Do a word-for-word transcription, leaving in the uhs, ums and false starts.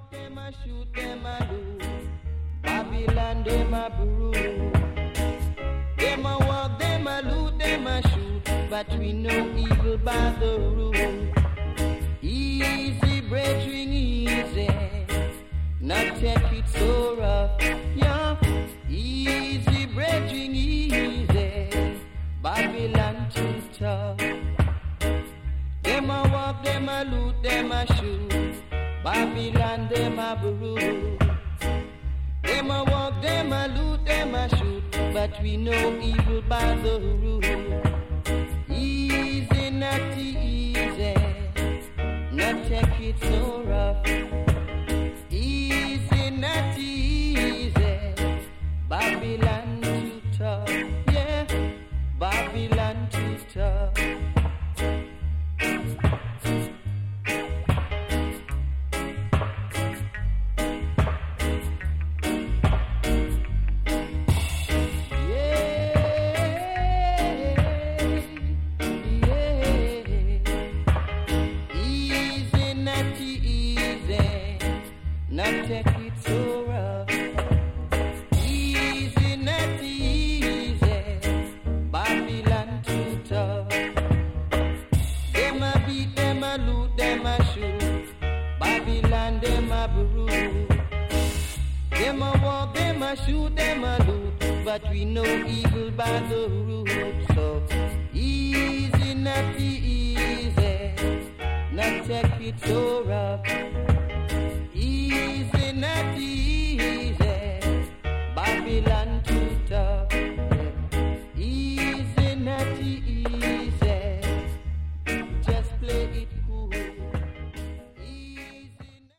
walk, them a shoot, them a loot. Babylon, them a brew. Them a walk, them a loot, them a shoot. But we know evil by the rule. Easy, brethren, easy. Not take it so rough, yeah. Easy, brethren, easy. Babylon too tough. Them a walk, them a loot, them a shoot. Babylon, them a brew. Them a walk, them a loot, them a shoot. But we know evil by the rule. Easy, not easy. Not take it so rough. Easy, not easy. Babylon too tough. Yeah, Babylon too tough. Take it so rough. Easy, not easy. Babylon too tough. Them a beat, them a loot, them a shoot. Babylon, them a brew. Them a walk, them a shoot, them a loot. But we know evil by the root. So easy, not easy. Not take it so rough.